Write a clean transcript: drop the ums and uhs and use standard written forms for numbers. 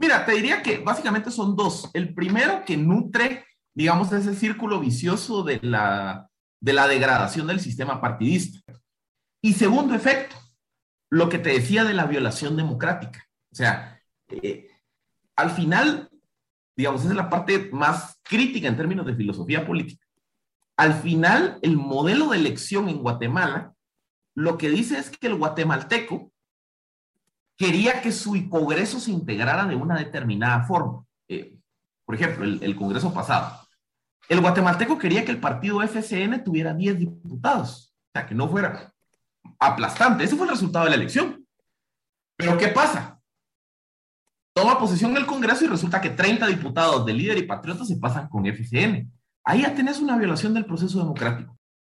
Mira, te diría que básicamente son dos. El primero que nutre, digamos, ese círculo vicioso de la degradación del sistema partidista. Y segundo efecto, lo que te decía de la violación democrática. O sea, al final, digamos, esa es la parte más crítica en términos de filosofía política. Al final, el modelo de elección en Guatemala lo que dice es que el guatemalteco quería que su congreso se integrara de una determinada forma. Por ejemplo, el congreso pasado. El guatemalteco quería que el partido FCN tuviera 10 diputados. O sea, que no fuera aplastante. Ese fue el resultado de la elección. Pero ¿qué pasa? Toma posesión el Congreso y resulta que 30 diputados de Líder y Patriota se pasan con FCN. Ahí ya tenés una violación del proceso democrático.